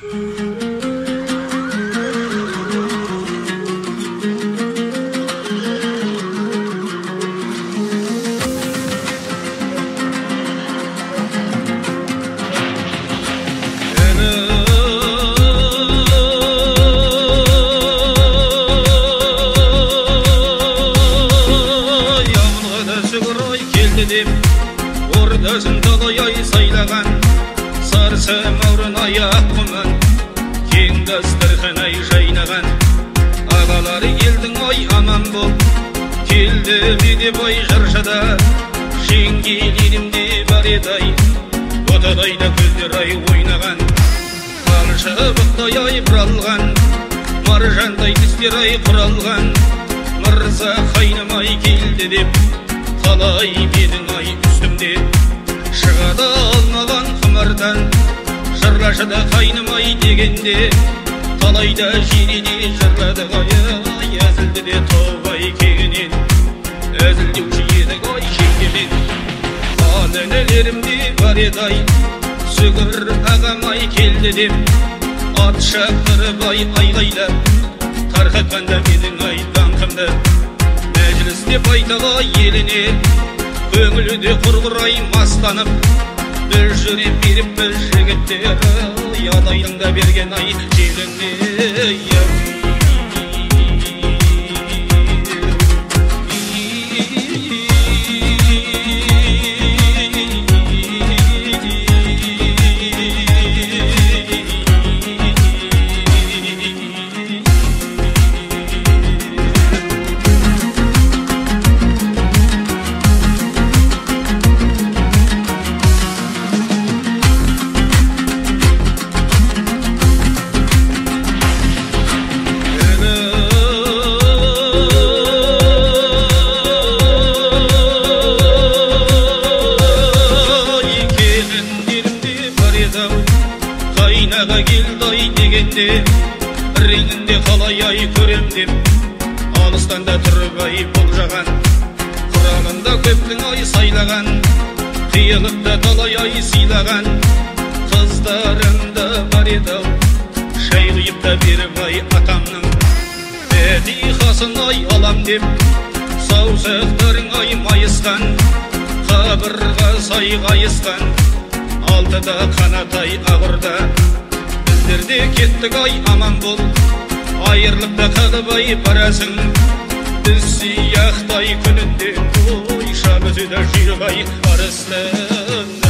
Ordaсын талай сайлаған сарсы маурын аяқ құмын кең дастархан ай жайнаған ағалары елдің ай аман бол келді беде бай жаршада жеңгелерімде бар еді ай отадайда көздер ай ойнаған қалшы бұқтай ай бұралған маржандай тістер ай құралған мырза қайным ай келді деп қалай бедің ай үстімде шығады алмаған құмардан жырлашыда қайнымай дегенде талайда жирене жырлады ай әзілді де тобай кегінен әзілдеуші едік ай жеңгемен ал інілерімде бар еді ай сүгір ағам ай келді деп ат шаптырып ай айғайлап тарқатқанда менің ай даңқымды мәжілісте байтала еліне көңілі де құрғырай мастанып бір жүріп беріп бір жігіттер адайдың да берген ай жеріне қайнаға келді ай дегенде реңінде қалай ай көрем деп алыстан да тұрып ай болжаған құрамында көптің ай сайлаған қиылыпта талай ай сыйлаған қыздарымда бар еді ау шай құйып та беріп ай атамның бәтихасын ай алам деп саусақтарың ай майысқан қабырға сай қайысқан алтыда қанатай ағырда біздерде кеттік ай аман бол айырылып та қалып ай барасың біз сияқтай күнінде ой шабызыда жүріп ай арыстан